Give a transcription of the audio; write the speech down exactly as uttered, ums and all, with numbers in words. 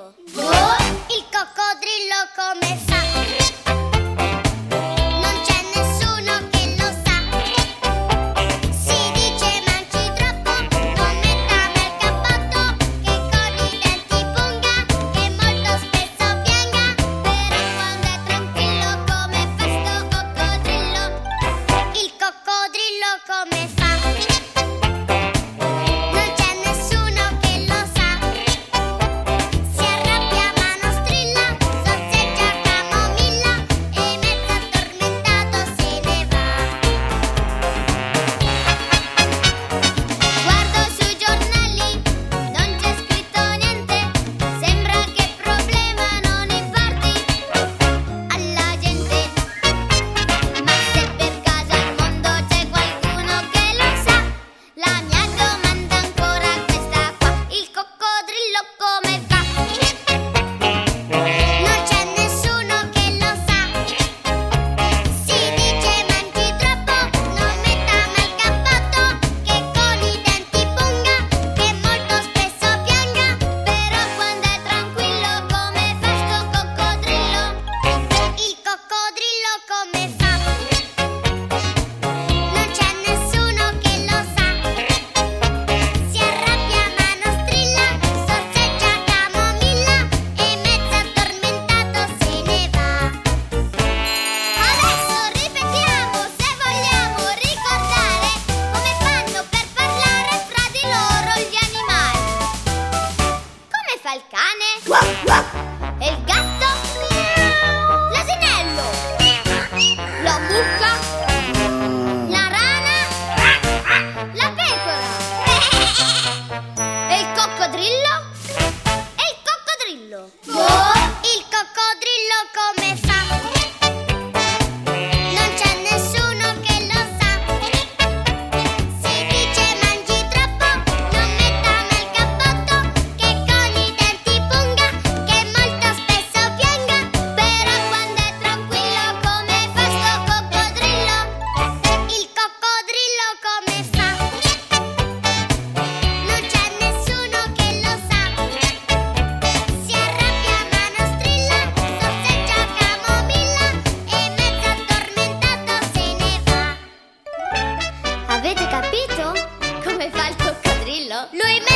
coccodrillo? Boh! Il coccodrillo come fa? Non c'è nessuno che lo sa. Si dice mangi troppo, non metta nel cappotto, che con i denti punga, che molto spesso pianga. Però quando è tranquillo come fa sto coccodrillo? Il coccodrillo come fa? Non c'è nessuno che lo sa. Si arrabbia ma non strilla, sorseggia camomilla e mezzo addormentato se ne va. Guardo sui giornali, non c'è scritto niente, sembra che problema non importi alla gente. Ma se per caso al mondo c'è qualcuno che lo sa, la mia domanda ancora questa qua: il coccodrillo come fa? Non c'è nessuno che lo sa. Si dice mangi troppo, non metta nel cappotto, che con i denti punga, che molto spesso pianga. Però quando è tranquillo come fa sto coccodrillo? Il coccodrillo come fa? Non c'è nessuno che lo sa. Si arrabbia ma non strilla, sorseggia camomilla e mezzo addormentato se ne va. Adesso ripetiamo se vogliamo ricordare come fanno per parlare fra di loro gli animali. Come fa il cane? E il gatto? L'asinello? La mucca? La rana? La pecora? E il coccodrillo? E il coccodrillo? Il coccodrillo come fa? Non c'è nessuno che lo sa. Si dice mangi troppo, non metta nel cappotto, che con i denti punga, che molto spesso pianga. Però quando è tranquillo come fa sto coccodrillo? Il coccodrillo come fa? Non c'è nessuno che lo sa. Si arrabbia ma non strilla, sorseggia camomilla e mezzo addormentato se ne va. Avete capito come fa il coccodrillo? Lui